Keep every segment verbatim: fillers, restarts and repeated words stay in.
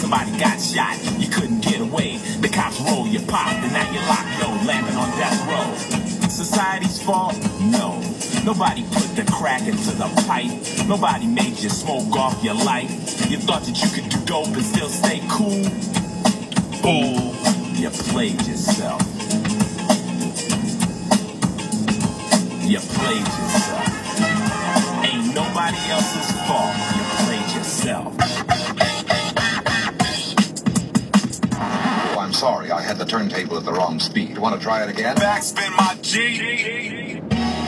somebody got shot. You couldn't get away. The cops roll you pop, and now you're locked, yo, landing on death row. Society's fault? No. Nobody put the crack into the pipe. Nobody made you smoke off your life. You thought that you could do dope and still stay cool? Fool. You played yourself. You played yourself. Ain't nobody else's fault. You played yourself. Oh, I'm sorry. I had the turntable at the wrong speed. Want to try it again? Backspin my G.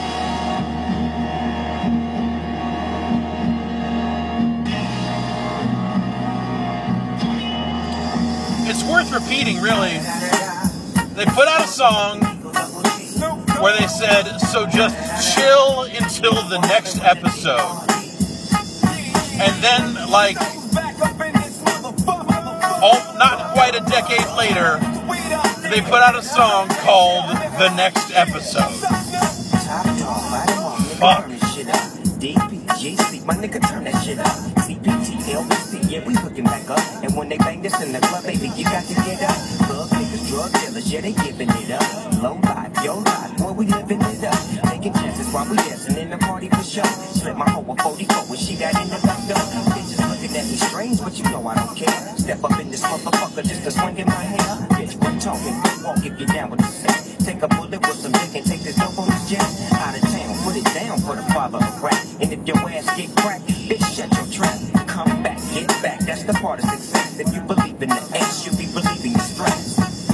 It's worth repeating, really. They put out a song where they said, so just chill until the next episode. And then, like, oh, not quite a decade later, they put out a song called The Next Episode. Fuck. My nigga, turn that shit up. C P T, L B C, yeah, we hooking back up. And when they bang this in the club, baby, you got to get up. Love niggas, drug dealers, yeah, they giving it up. Low life, yo life, boy, we living it up. Taking chances while we dancing in the party for sure. Slip my hoe with forty-four when she got in the back door. Bitches looking at me strange, but you know I don't care. Step up in this motherfucker just to swing in my hair. Bitch, quit talking, quit walk if you're down with the set. Take a bullet with some dick and take this dope on this jet. Out of town, put it down for the father of rap. And if your ass get cracked, bitch, shut your trap. Come back, get back, that's the part of success. If you believe in the ass, you be believing the stress.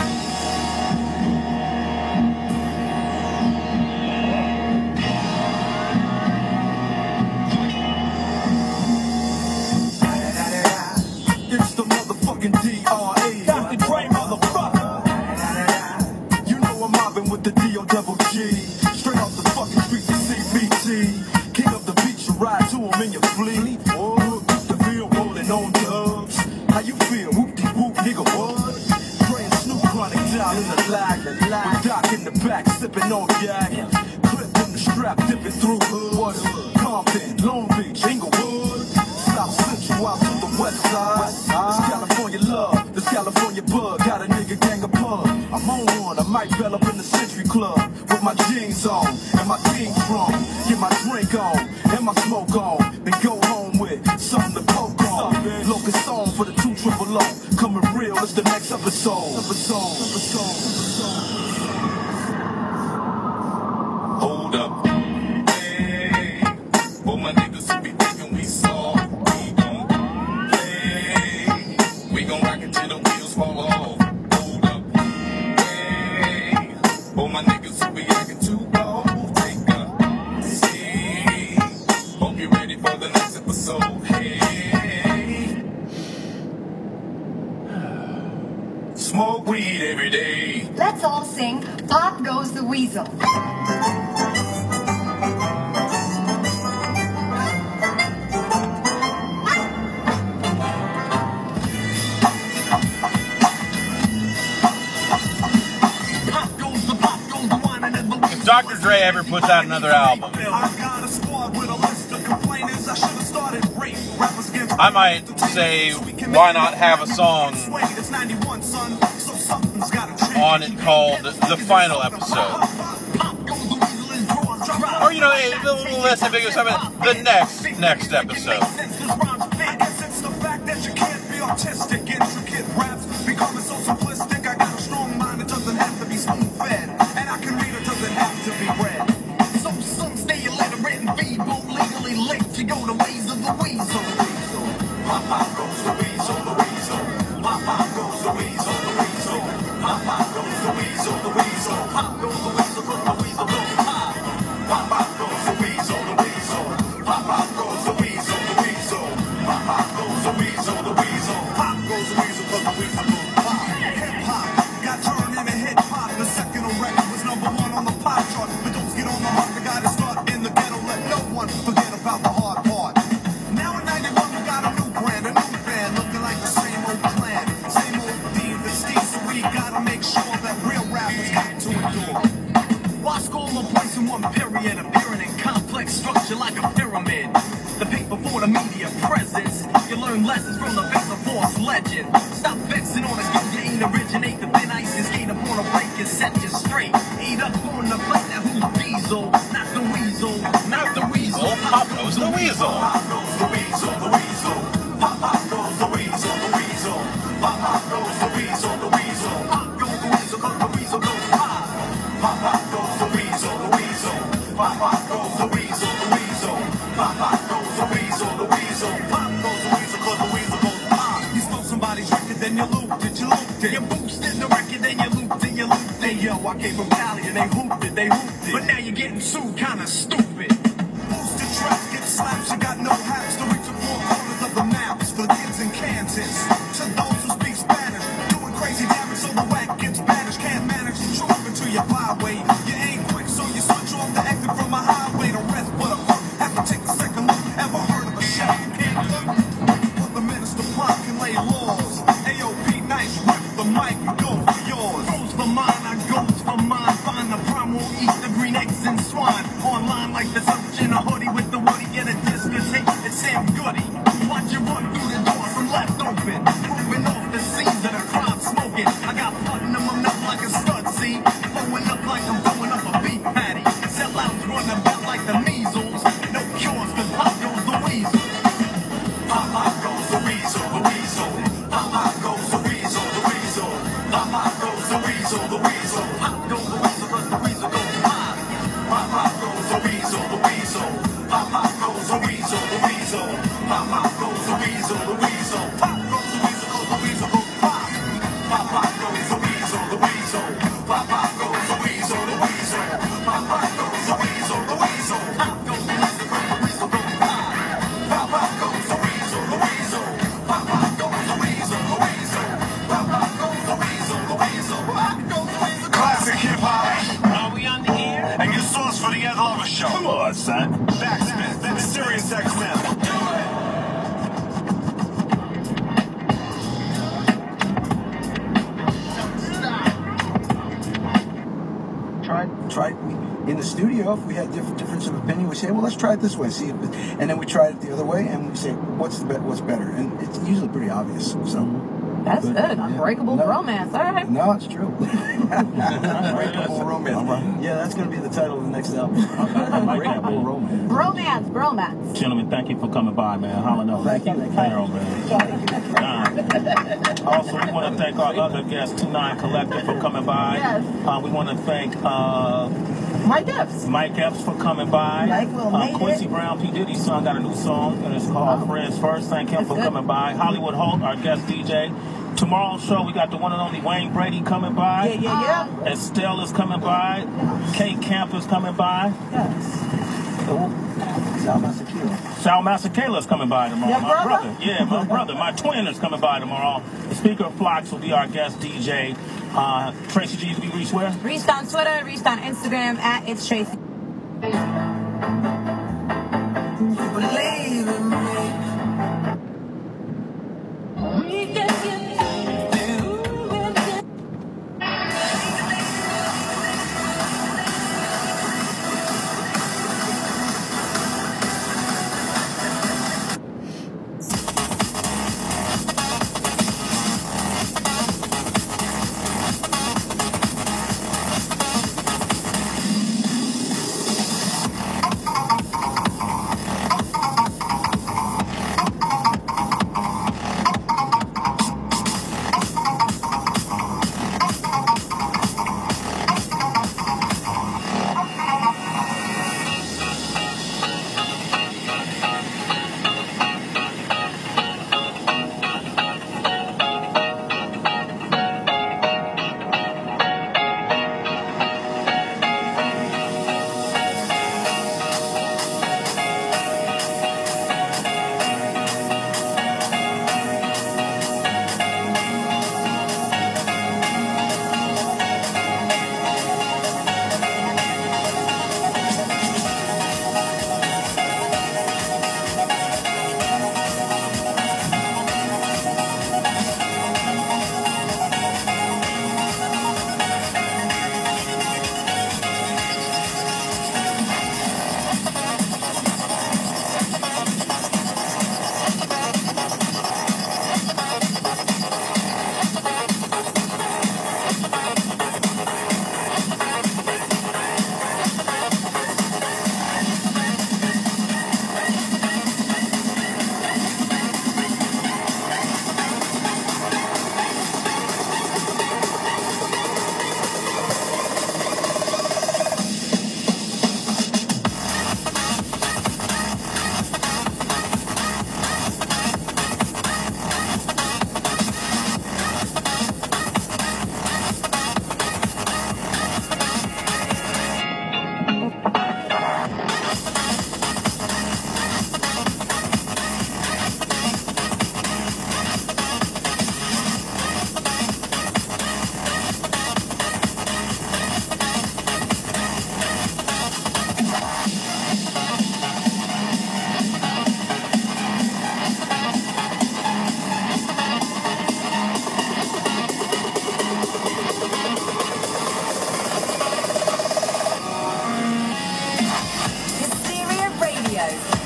It's the motherfucking D R A. Doctor Dre, motherfucker. You know I'm mobbing with the D O double G. Straight off the fucking streets of C B T. King of the beach, you ride to him in your fleet. Oh, the field rolling on dubs. How you feel? Whoop-de-whoop, nigga, what? Praying Snoop Chronic down in the lag. With Doc in the back, sipping on yak. Clip in the strap, dipping through hood. Compton, Long Beach, Inglewood. South Central out to the west side. This California love, this California bug. Got a nigga gang of pub. I'm on one, I might bell up in the Century Club. With my jeans on, and my team strong. Get my drink on, and my smoke on. Then go home with something to poke on. Locust on for the two triple O. Coming real, it's the next episode. Episode, episode, episode. Hold up. Hey, all my niggas who be thinking we soft. We gon' play. We gon' rock it till the wheels fall off. Hold up. Hey, all my niggas who be acting too bold. Take a seat. Hope you're ready for the next episode. Hey. Smoke weed every day. Let's all sing Pop Goes the Weasel. If Doctor Dre ever puts out another album, I might say, why not have a song on it called The Final Episode? Or, you know, a little less ambiguous, the next, next episode. Appearing in complex structure like a pyramid. The paper for the media presence. can learn lessons from the best of force legend. Stop vexing on a dude you ain't originate. The thin ice is skate up on a break and set you straight. Eat up on the plate, now who's diesel? Not the weasel, Not the weasel. Pop goes the weasel. Pop goes the weasel, the weasel. Pop pop goes the weasel, the weasel. Pop pop goes the weasel, the weasel. Pop goes the weasel, 'cause the weasel goes pop. Pop pop goes the weasel, the weasel. Pop pop goes the weasel, the weasel. Pop pop goes the weasel, the weasel. Pop goes the weasel, 'cause the weasel goes pop. You stole somebody's record, then you looped it, you looped it. You boosted the record, then you looped it, you looped it. Yo, I came from Cali and they hooped it, they hooped it. But now you're getting sued, kinda stupid. Boosted tracks get slapped, you got no hats to reach the four corners of the maps for kids in Kansas. To those who speak Spanish, doing crazy damage so the whack gets banished. Can't manage to drop into your byway. You ain't quick, so you switch off the exit from a highway to rest, but a crook have to take a second look. Ever heard of a shot you can't look? But the minister plot can lay laws. A O P nice, rip the mic and go for yours. Goes for mine, I goes for mine. Find the prime, will eat the green eggs and swine. Online like the such in a hoodie with the woody. Get a discotheque, it's Sam Goody. Watch you run through the door from left open. Moving off the scenes of the crowd smoking. I got button them up like a stud, see? Blowing up like I'm blowing up a beef patty. Sell outs run about like the measles. No cures, cause pop goes the weasel. Pop pop goes the weasel, the weasel. Pop pop goes the weasel, the weasel. Pop pop goes the weasel, the weasel. Pop goes the weasel, cause the weasel goes pop. Pop pop goes the weasel, the weasel. Pop pop goes the weasel, the weasel. Pop pop goes the weasel, the weasel. Pop goes the weasel, cause the weasel goes pop. Pop pop goes the weasel, the weasel. Pop pop goes the weasel, the weasel. Pop pop goes the weasel, the weasel. Pop goes the weasel, cause the weasel goes pop. Pop pop goes the weasel, the weasel. Pop pop goes the weasel, the weasel. Pop pop goes the weasel, the weasel. Pop goes the weasel. Classic hip hop. Are we on the air? And your source for the Ed Lover Show. Come on, son. Backspin, then the Sirius X M. Try, try in the studio. If we had different difference of opinion, we say, "Well, let's try it this way." See, if it, and then we try it the other way, and we say, "What's the be- what's better?" And it's usually pretty obvious. So That's good. Yeah. Unbreakable No. romance. All right. no, it's true. Unbreakable romance. Yeah, that's going to be the title of the next album. Unbreakable romance. Romance, bromance. Gentlemen, thank you for coming by, man. Holla Thank you. Harold, man. Nah. Also, we want to thank our other guest, two nine Collective, for coming by. Yes. Uh, we want to thank uh, Mike Epps. Mike Epps for coming by. Mike will uh, make Quincy it. Brown, P. Diddy's son, got a new song, and it's called Oh. Friends First. Thank him That's for good. coming by. Hollywood Holt, our guest D J. Tomorrow's show, we got the one and only Wayne Brady coming by. Yeah, yeah, yeah. Estelle is coming by. Kate Camp is coming by. Yes. Sal Masakila. Sal Masakela is coming by tomorrow. Your my brother? Yeah, my brother. My twin is coming by tomorrow. The Speaker of Flocks will be our guest D J. Uh, Tracy G to be reached where? Reached on Twitter, reached on Instagram at It's Tracy. Believe in me.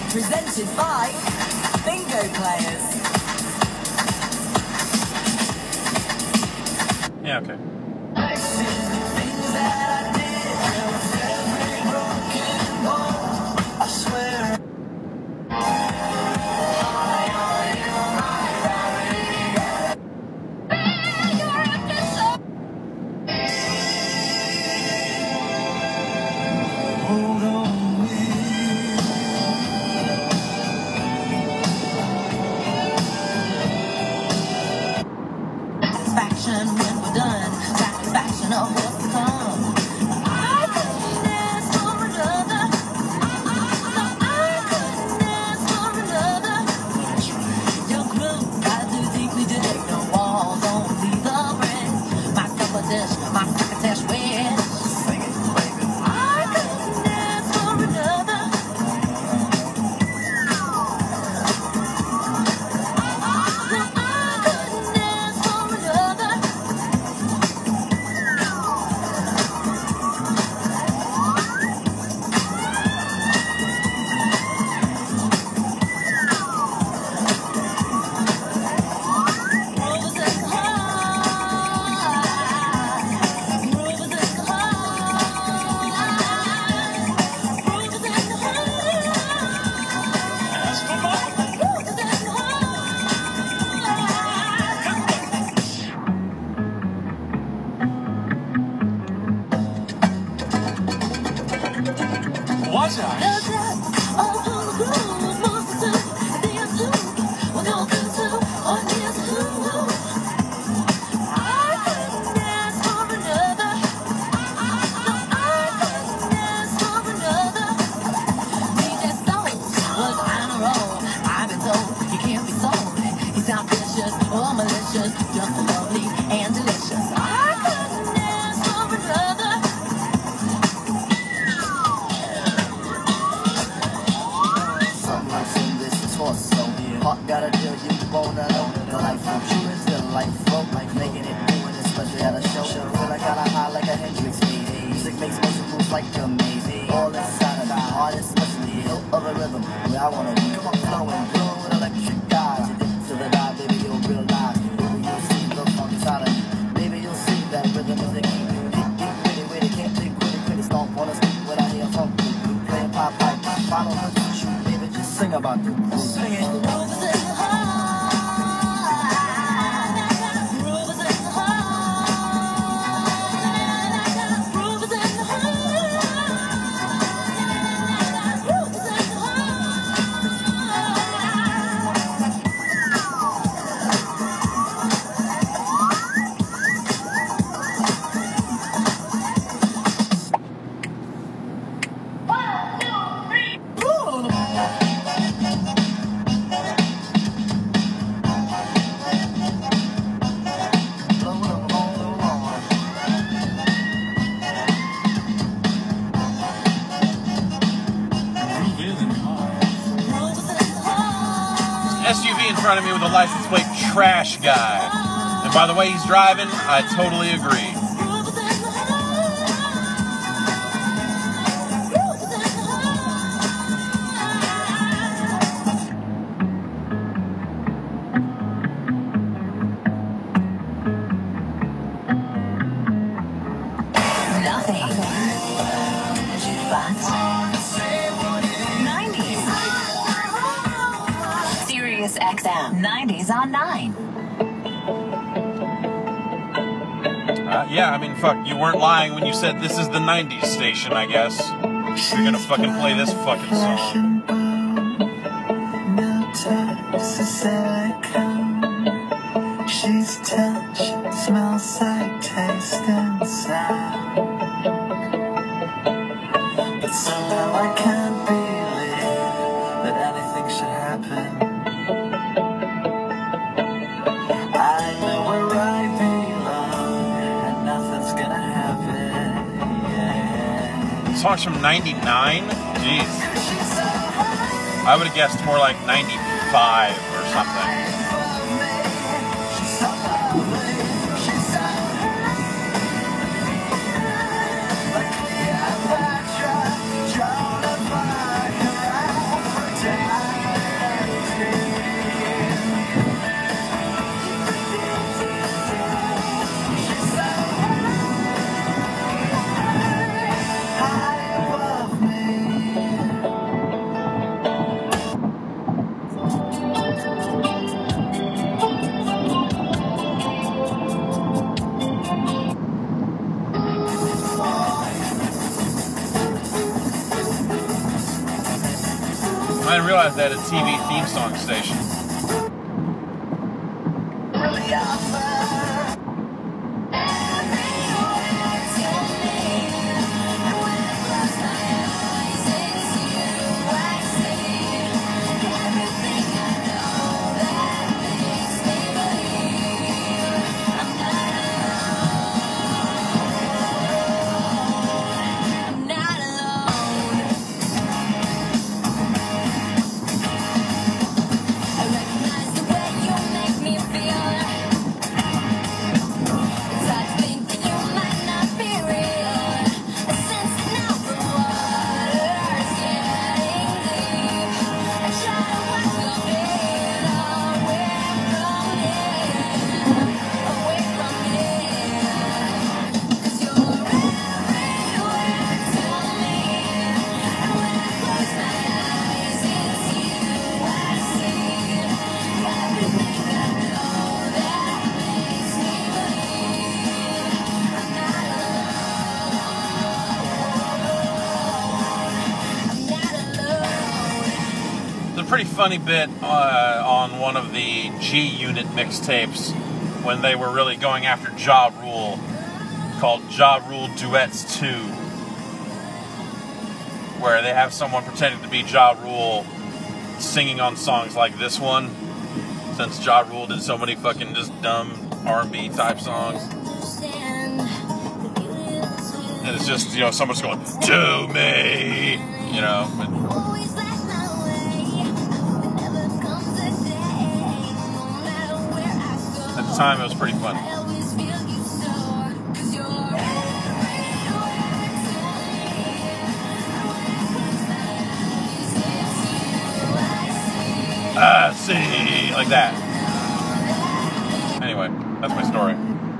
Presented by Bingo Players. Yeah, okay. Satisfaction when we're done. Satisfaction of what's to come. I couldn't ask for another. I couldn't ask for another. Your crew, gotta do the things we did. No walls, only the bread. My cup of dish, my crocketesh wish. Sing it, baby. I couldn't ask for another. Watch out. Or malicious, just lovely and delicious. I couldn't ask for another. Something like some this torso. Heart gotta do you wanna know. The life from true is the life flow. Like making it doing it, especially at a show. Feel like kinda high like a Hendrix baby. Music makes motion moves like a maybe. All inside of my heart, especially the hilt of a rhythm. Where I wanna be. Come on, flowing, blowing with electric guys. You dip to the dive, baby, you'll realize. Baby, you'll see the funk inside of you. Baby, you'll see that rhythm is the key. Get, get witty, witty, can't think witty, witty. Stomp on a stick when I hear funk. Playing pop pipe, follow her to shoot. Baby, just sing about the groove. Sing it. S U V in front of me with a license plate trash guy. And by the way he's driving, I totally agree. Nothing but nineties. Sirius X M nineties on nine. Uh, yeah, I mean, fuck, you weren't lying when you said this is the nineties station, I guess. You're gonna fucking play this fucking song. She's touch, smells like taste and sound. But somehow I can't believe that anything should happen. I know where I belong, and nothing's gonna happen. Yeah. The song's from ninety-nine? Jeez. I would have guessed more like ninety-five or something. Cleopatra, drawn by her appetite. realize they had a T V theme song station. Pretty funny bit uh, on one of the G Unit mixtapes when they were really going after Ja Rule, called Ja Rule Duets two, where they have someone pretending to be Ja Rule singing on songs like this one, since Ja Rule did so many fucking just dumb R and B type songs. And it's just, you know, someone's going, "To me," you know. But, at the time, it was pretty funny. I see, like that. Anyway, that's my story.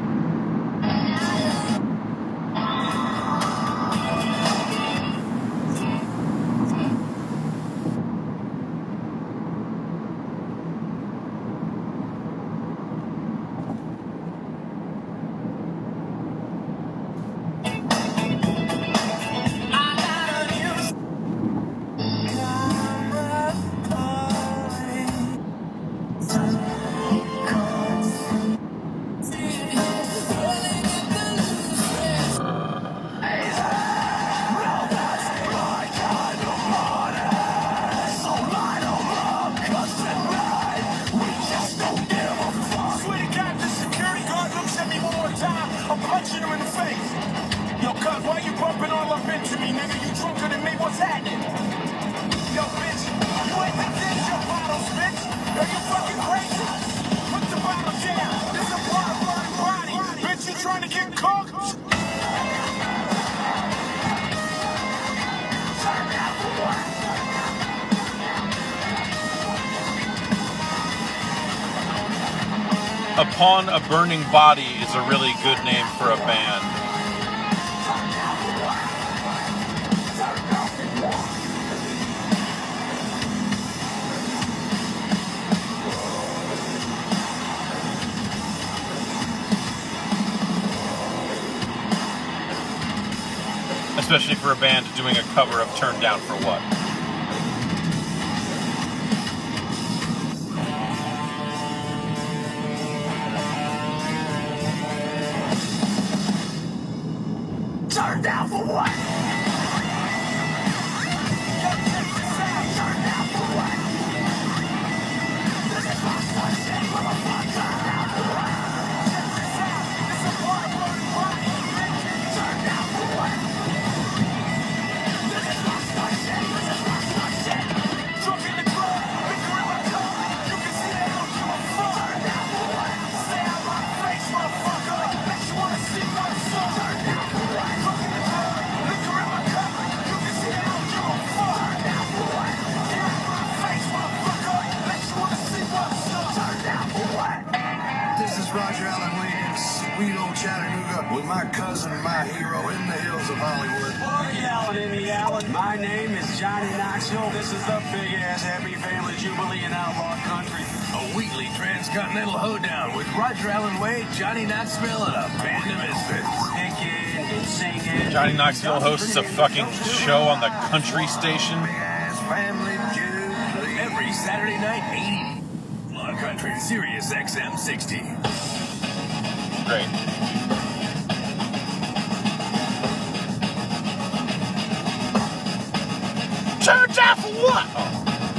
Upon a Burning Body is a really good name for a band. Especially for a band doing a cover of Turned Down for What? Turned down for what? Turned down for what? This is my son, shit, motherfucker. Turned down for what? This is part of Burning Body. Turned down for what? This is my son, shit. This is my son, shit. Drunk in the club, liquor in my cup. You can see they don't give a fuck. Turned down for what? Stay out my face, motherfucker. Bet you wanna see what's up. Turned down for what? Drunk in the club, liquor in my cup. You can see they don't give a fuck. Turned down for what? Get out my face, motherfucker. Bet you wanna see what's up. Turned down for what? This is Roger Allen Williams, sweet old Chattanooga, with my cousin and my hero in the hills of Hollywood. Boogie Allen in the Allen. My name is Johnny Knoxville. This is the big-ass Happy Family Jubilee in Outlaw Country. A weekly transcontinental hoedown with Roger Allen Wade, Johnny Knoxville, and a band of misfits. Kicking and singing. Johnny Knoxville hosts a fucking show on the country station. Big-ass Family Jubilee. Every Saturday night, eight eighty. Law Country, Sirius X M sixty. Great. Church out for what? Oh.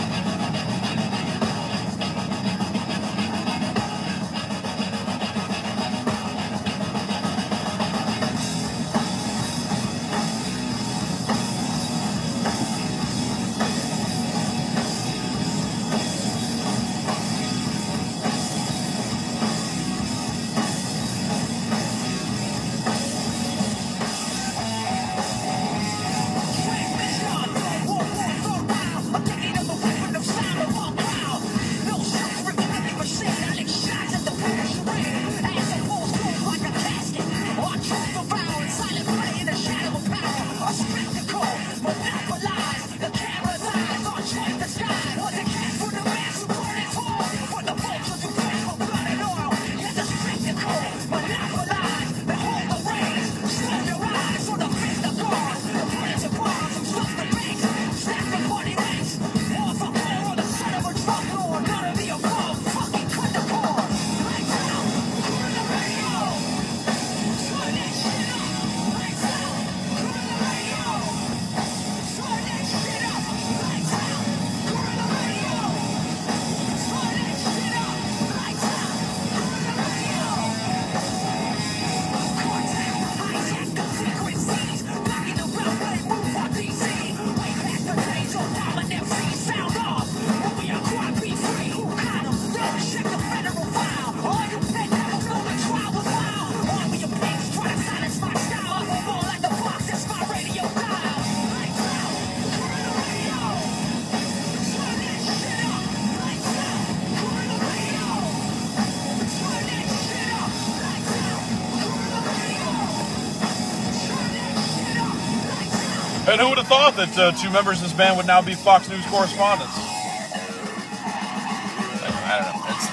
And who would have thought that uh, two members of this band would now be Fox News correspondents? I don't know. It's,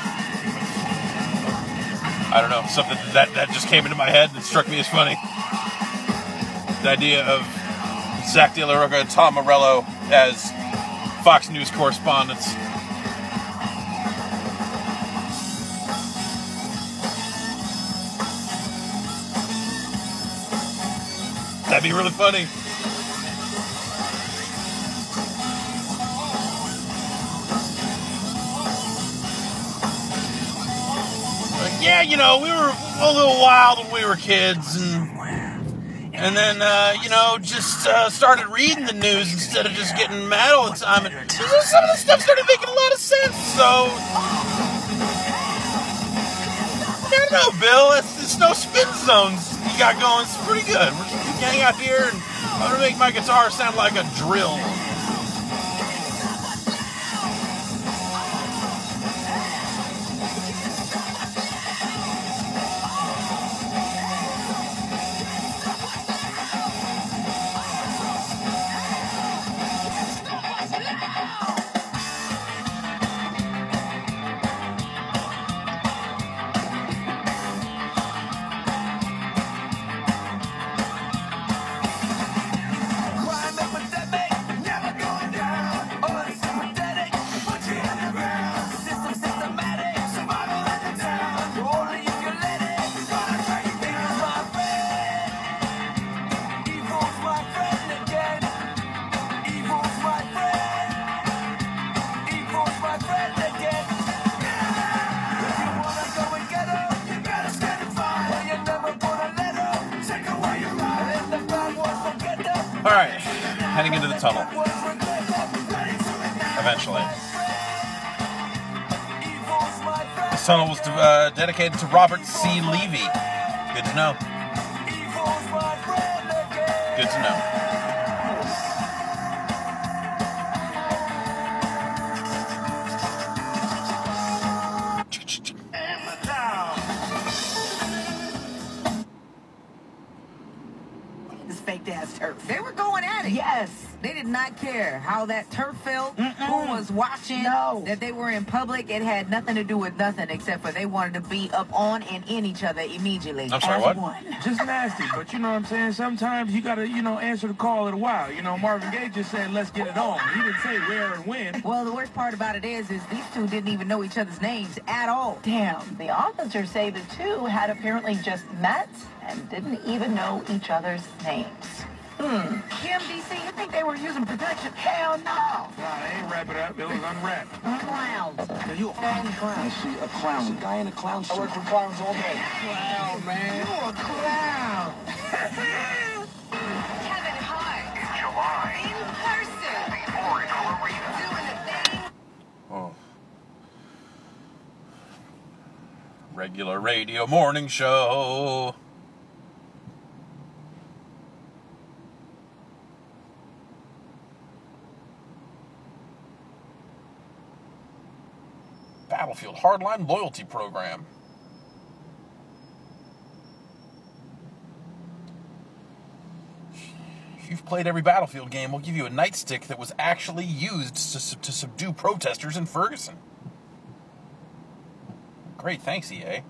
I don't know. Something that, that just came into my head that struck me as funny. The idea of Zach De La Rocha and Tom Morello as Fox News correspondents. That'd be really funny. Yeah, you know, we were a little wild when we were kids, and and then, uh, you know, just uh, started reading the news instead of just getting mad all the time. And some of the stuff started making a lot of sense, so... I don't know, Bill, it's, it's no spin zones you got going. It's pretty good. We're just hanging out here, and I'm going to make my guitar sound like a drill. Alright, heading into the tunnel. Eventually. This tunnel was uh, dedicated to Robert C. Levy. Good to know. Good to know. This fake ass turf. They were going at it. Yes. They did not care how that turf felt, Mm-mm. who was watching, No. that they were in public. It had nothing to do with nothing except for they wanted to be up on and in each other immediately. I'm sorry, As what? one. Just nasty, but you know what I'm saying? Sometimes you gotta, you know, answer the call in a while. You know, Marvin Gaye just said, let's get it on. He didn't say where and when. Well, the worst part about it is, is these two didn't even know each other's names at all. Damn, the officers say the two had apparently just met and didn't even know each other's names. Hmm. Kim, D C, you think they were using protection? Hell no. Nah, they ain't wrap it up. It was unwrapped. Clowns. Yeah, you a Dang clown. see a clown. a guy in a clown suit. I work with clowns all day. Clown, man. You a clown. Kevin Hart. In person. Doing the thing. Oh. Regular radio morning show. Battlefield Hardline Loyalty Program. If you've played every Battlefield game, we'll give you a nightstick that was actually used to, to subdue protesters in Ferguson. Great, thanks, E A.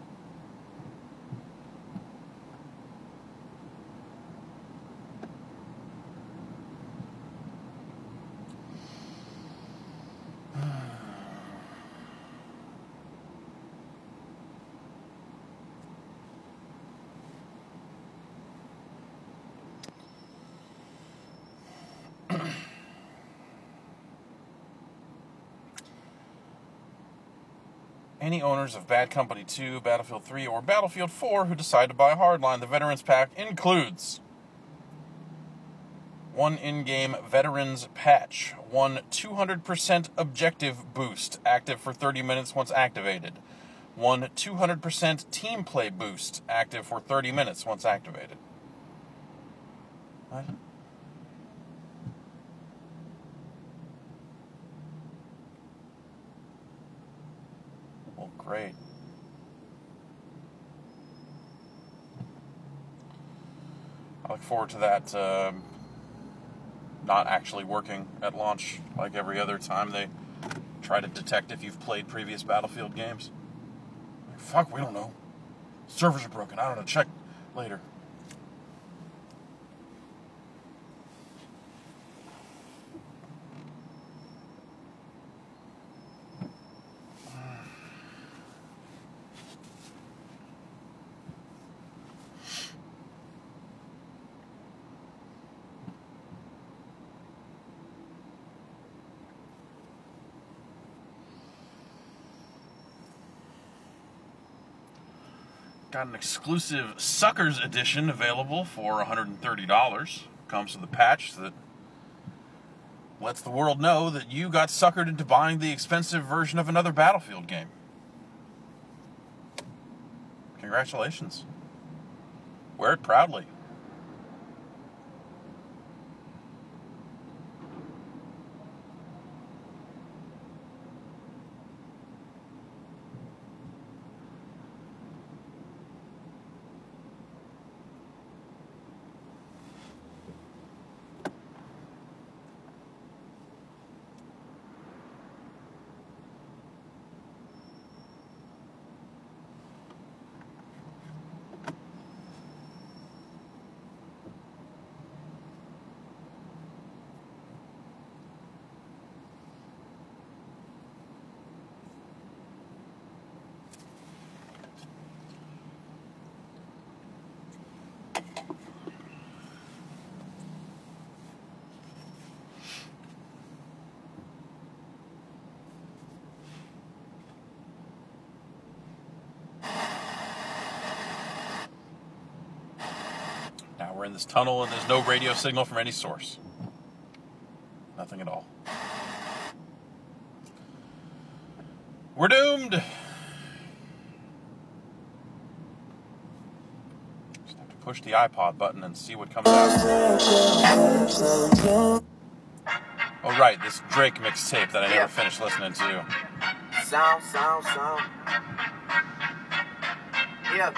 Any owners of Bad Company two, Battlefield three, or Battlefield four who decide to buy Hardline, the Veterans Pack includes one in-game Veterans Patch, one two hundred percent Objective Boost, active for thirty minutes once activated, one two hundred percent Team Play Boost, active for thirty minutes once activated. What? Well, great. I look forward to that um, not actually working at launch like every other time they try to detect if you've played previous Battlefield games. Like, fuck, we don't know. Servers are broken. I don't know. Check later. Got an exclusive Suckers edition available for one hundred thirty dollars. Comes with a patch that lets the world know that you got suckered into buying the expensive version of another Battlefield game. Congratulations. Wear it proudly. Now we're in this tunnel and there's no radio signal from any source. Nothing at all. We're doomed! Just have to push the iPod button and see what comes out. Oh right, this Drake mixtape that I never finished listening to. Sound, sound, sound. Yeah.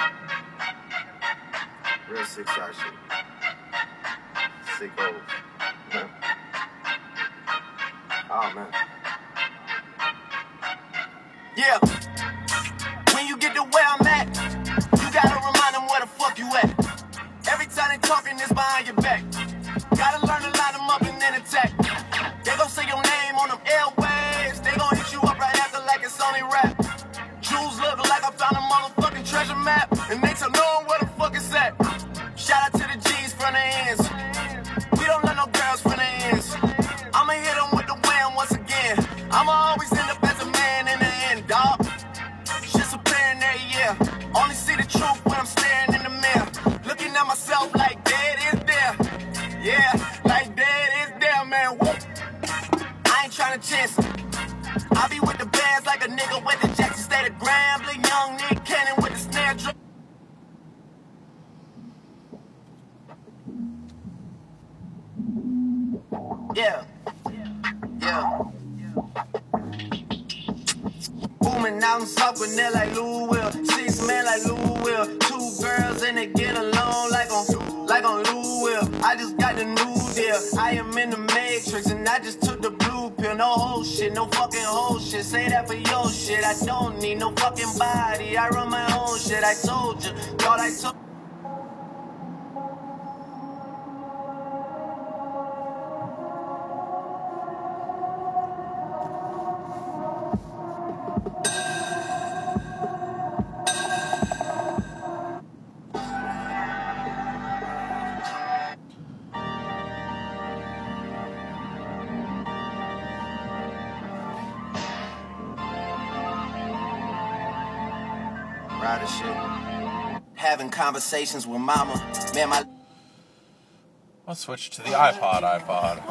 Real sick side shit. Sick hoes. Oh, man. Yeah. When you get to where I'm at, you gotta remind them where the fuck you at. Every time they talking this behind your back. Gotta learn to line them up and then attack. They gon' say your name on them airwaves. They gon' hit you up right after like it's only rap. Jewels look like I found a motherfucking treasure map. And they tell no one where the fuck it's at. Shout out to the G's from the ends. We don't let no girls from the ends. I'ma hit them with the wham once again. I'ma always end up as a man in the end, dog. Shit's apparent there, yeah. Only see the truth when I'm staring in the mirror. Looking at myself like dead is there. Yeah, like dead is there, man. Woo. I ain't tryna chance it. I be with the bands like a nigga with the Jackson State of Grambling. Young Nick Cannon with the snare drum. Yeah, yeah. Booming out in South Gwinnett like Louisville. Six men like Louisville. Two girls and they get along like on, like on Louisville. I just got the new deal. I am in the Matrix and I just took the blue pill. No whole shit, no fucking whole shit. Say that for your shit. I don't need no fucking body. I run my own shit. I told you. Thought I told. Shit. Having conversations with mama. Man, my. Let's switch to the iPod iPod.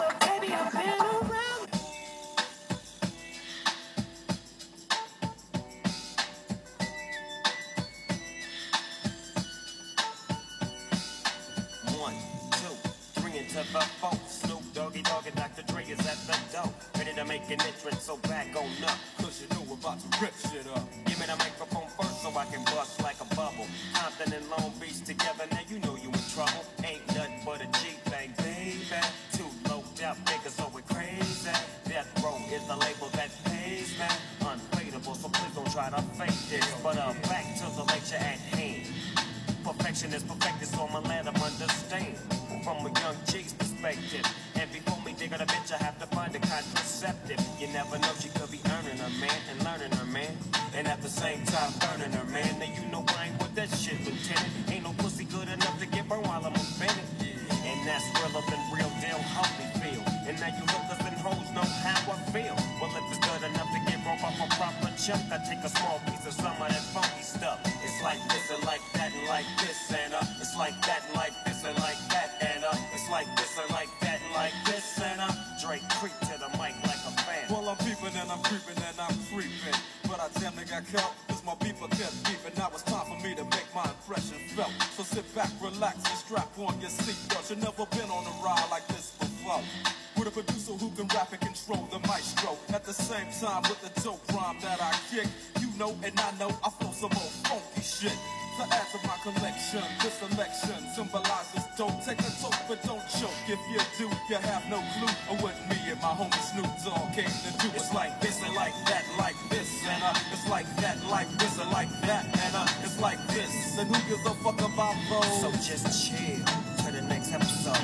One, two, three into the four. Snoop Doggy Dogg and Doctor Dre is at the door. Ready to make an entrance, so back on up. Cause you know we're about to rip shit up. Give me the microphone first so I can bust like a bubble. Compton and Long Beach together, now you know you in trouble. Ain't nothing but a G-Bang, baby. Two loped out niggas, so we're crazy. Death Row is the label that pays, man. Unfadable, so please don't try to fake this. But uh, back to the lecture at hand. Perfection is perfected, so I'ma let them understand. From a young G's perspective. And before me dig on a bitch, I have to find a contraceptive. You never know, she could be earning her man and learning her man. And at the same time, burning her man. Now you know I ain't with that shit, Lieutenant. Ain't no pussy good enough to get burned while I'm offended. And that's realer than real deal, how we feel. And now you hookers and hoes know how I feel. Well, if it's good enough to get broke off a proper chunk, I take a small piece of some of that funky stuff. It's like this and like that and like this and uh, it's like that and like this and like that and uh, it's like this and like that and like this and uh, Drake creep to the mic like a fan. Well, I'm peeping and I'm creeping and I'm creeping, but I damn near got caught. Cause my people kept beeping. Now it's time for me to make my impression felt. So sit back, relax, and strap on your seatbelt. You've never been on a ride like this before. With a producer who can rap and control the maestro. At the same time with the dope rhyme that I kick. You know and I know I flow some old funky shit. To add to my collection, this selection symbolizes dope. Take a toke but don't choke. If you do, you have no clue of what me and my homie Snoop Dogg came to do. It's like this and like that, like this and uh, it's like that, like this and like that and uh, it's like this. And who gives a fuck about those? So just chill to the next episode.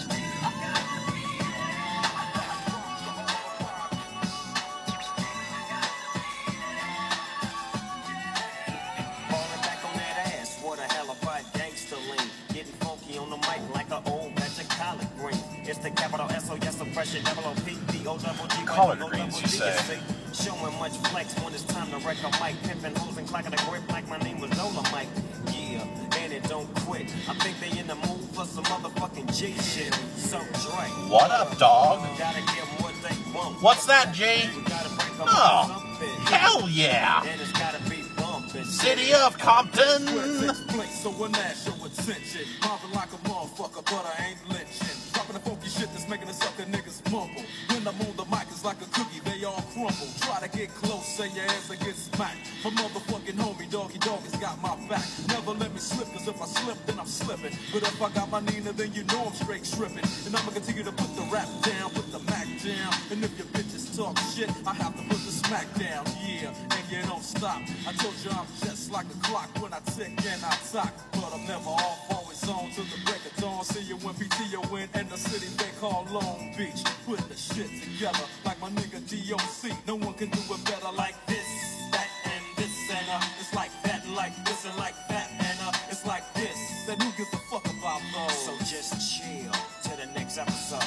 It's the capital S O S oppression, double O P D O double G. Collard greens, you say? Showing much flex when it's time to wreck a mic. Pimping hoes and clocking a grip like my name was Lola Mike. Yeah, and it don't quit. I think they in the mood for some motherfucking G shit. So Dre. What up, dog? Gotta give them what they want. What's that, G? Oh, hell yeah! And it's gotta be bumping. City of Compton. So when that show attention, mobbing like a motherfucker, but I ain't lynching. Dropping the funky shit that's making the sucker niggas mumble. When I'm on the mic, it's like a cookie, they all crumble. rumble. Try to get close, say your ass and get smacked. My motherfucking homie, Doggy Dog, has got my back. Never let me slip, cause if I slip, then I'm slipping. But if I got my Nina, then you know I'm straight tripping. And I'ma continue to put the rap down, put the Mac down. And if your bitches talk shit, I have to put the smack down. Yeah, and you don't stop. I told you I'm just like a clock when I tick and I talk. But I'm never off, always on till the break of dawn. See you when P T O in and the city they call Long Beach. Put the shit together like my nigga D O C. No one can do it better like this, that, and this, and uh, it's like that, like this, and like that, and uh, it's like this. Then who gives a fuck about those? So just chill till the next episode.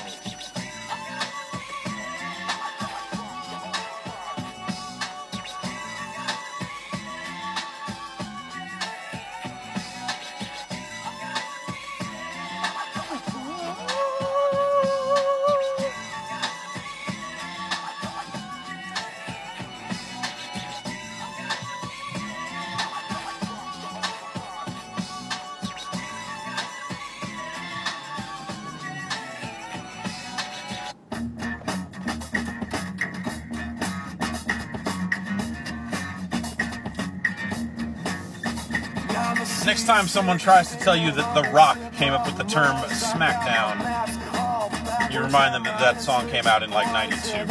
Next time someone tries to tell you that The Rock came up with the term SmackDown, you remind them that that song came out in like ninety-two.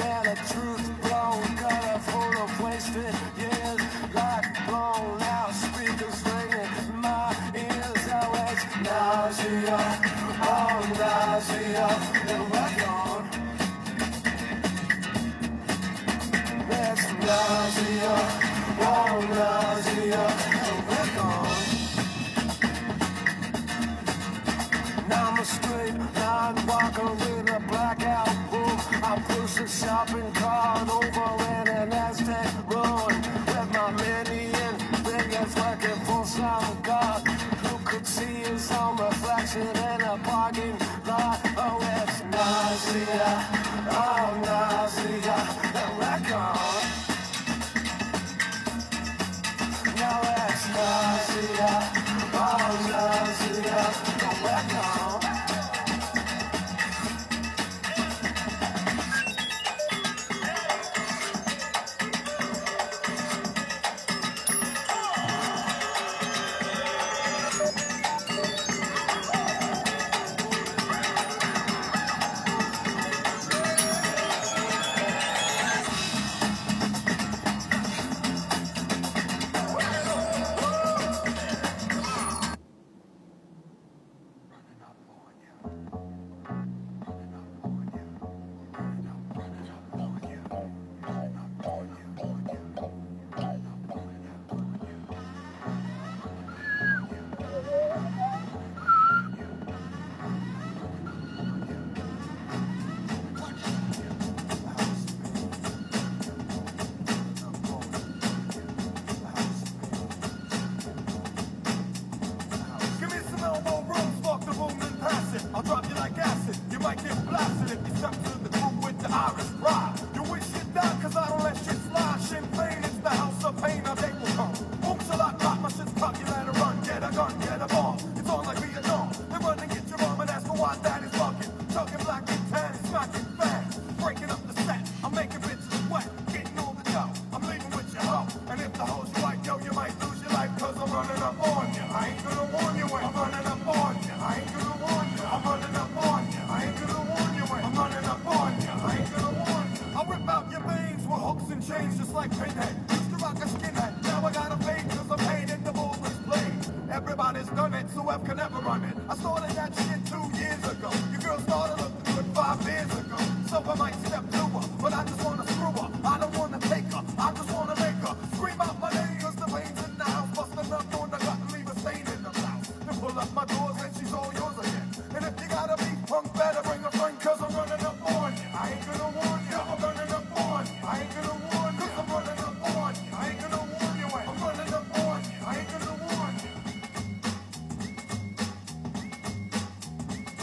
I'm a straight line walker with a blackout boom. I push a shopping cart over in an Aztec ruin with my mini and fingers working for some god who could see his own reflection in a parking lot. Oh, it's nausea, oh, nausea, the record. Now it's nausea, oh, nausea, the record. I'll drop you like acid. You might get blasted if you step to the group with the Irish pride. You wish it down cause I don't let shit slide. Sinn Fein is the house of pain, a day will come. Oops, a lot rock, my shit's cocky, let it run. Get a gun, get a bomb. It's on like Vietnam. They run and get your mom and ask her why daddy's bucket. Chucking black and tan, smacking fast. Breaking up the set, I'm making bitches wet. Getting all the dough, I'm leaving with your hoe. And if the hoe's right, yo, you might lose your life cause I'm running up on you. I ain't gonna warn you when I'm running up on you. I ain't gonna warn you. I'm running up on you. I ain't gonna warn you when I'm running up on you. I ain't gonna warn you. I'll rip out your veins with hooks and chains just like Pinhead. Used to rock a skinhead, now I gotta fade cause I'm paid in the ball is played. Everybody's done it, so F can never run it. I started that shit two years ago. Your girl started looking good five years ago. So I might step to her, but I just wanna screw her. I don't wanna take her, I just wanna make her scream out my name cause the veins in the house. Bustin' up on the gut and leave a stain in the blouse. Then pull up my doors and she's all yours again. And if you gotta be punk, better bring a friend cause I'm running up on you. I ain't gonna warn you, I'm running up on you. I ain't gonna warn you, cause I'm running up on you. I ain't gonna warn you when I'm running up on you. I ain't gonna warn you.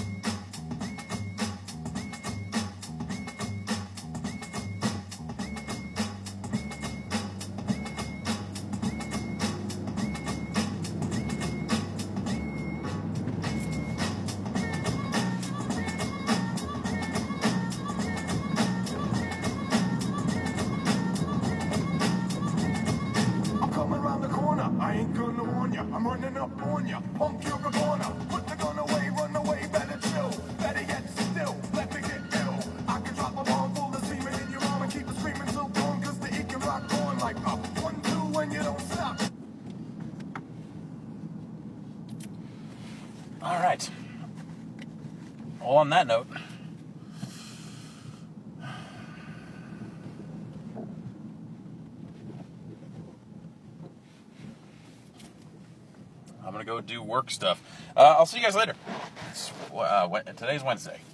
rock on like up. One, two, when you don't stop. All right. Well, on that note, I'm going to go do work stuff. Uh, I'll see you guys later. It's, uh, today's Wednesday.